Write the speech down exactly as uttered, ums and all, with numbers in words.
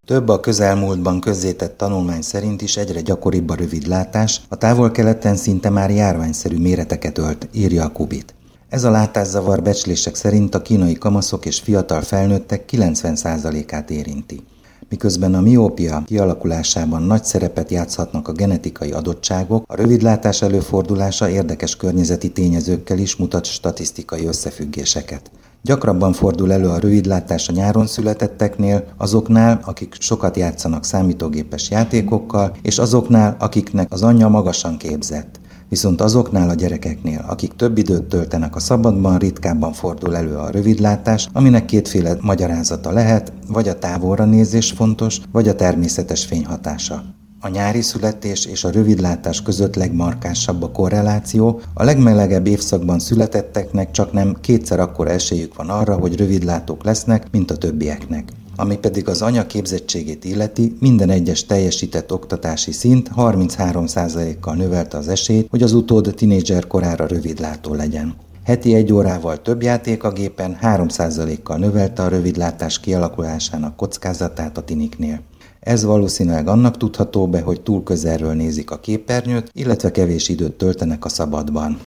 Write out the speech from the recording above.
Több a közelmúltban közzétett tanulmány szerint is egyre gyakoribb a rövidlátás, a Távol-Keleten szinte már járványszerű méreteket ölt, írja a Kubit. Ez a látászavar becslések szerint a kínai kamaszok és fiatal felnőttek kilencven százalékát érinti. Miközben a miópia kialakulásában nagy szerepet játszhatnak a genetikai adottságok, a rövidlátás előfordulása érdekes környezeti tényezőkkel is mutat statisztikai összefüggéseket. Gyakrabban fordul elő a rövidlátás a nyáron születetteknél, azoknál, akik sokat játszanak számítógépes játékokkal, és azoknál, akiknek az anyja magasan képzett. Viszont azoknál a gyerekeknél, akik több időt töltenek a szabadban, ritkábban fordul elő a rövidlátás, aminek kétféle magyarázata lehet, vagy a távolra nézés fontos, vagy a természetes fény hatása. A nyári születés és a rövidlátás között legmarkánsabb a korreláció, a legmelegebb évszakban születetteknek csaknem kétszer akkora esélyük van arra, hogy rövidlátók lesznek, mint a többieknek. Ami pedig az anya képzettségét illeti, minden egyes teljesített oktatási szint harminchárom százalékkal növelte az esélyt, hogy az utód tinédzser korára rövidlátó legyen. Heti egy órával több játék a gépen három százalékkal növelte a rövidlátás kialakulásának kockázatát a tiniknél. Ez valószínűleg annak tudható be, hogy túl közelről nézik a képernyőt, illetve kevés időt töltenek a szabadban.